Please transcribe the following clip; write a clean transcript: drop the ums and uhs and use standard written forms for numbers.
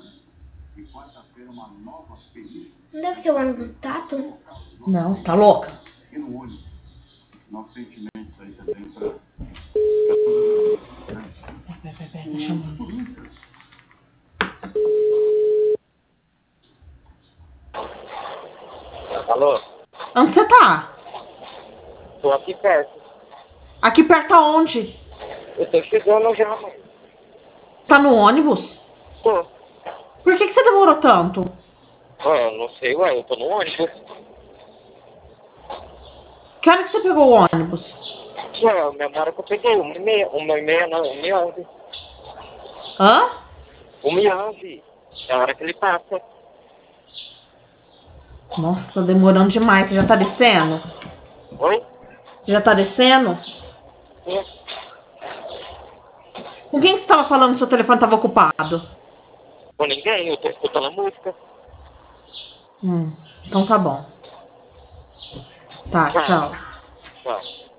Não deve ser o ônibus do Tato? Não, tá louca? Pera, tá chamando. Alô? Onde você tá? Tô aqui perto. Aqui perto aonde? Eu tô chegando já, mãe. Tá no ônibus? Tô. Por que você demorou tanto? Ah, não sei, ué, eu tô no ônibus. Que hora que você pegou o ônibus? Ué, a memória que eu peguei, 1h30, 1h30 não, 1h11. Hã? 1h11. É a hora que ele passa. Nossa, tá demorando demais. Você já tá descendo? Oi? Você já tá descendo? Sim. Com quem que você tava falando? Seu telefone tava ocupado? Com ninguém, eu tô escutando a música. Então tá bom. Tá, Tchau. tchau. Tchau.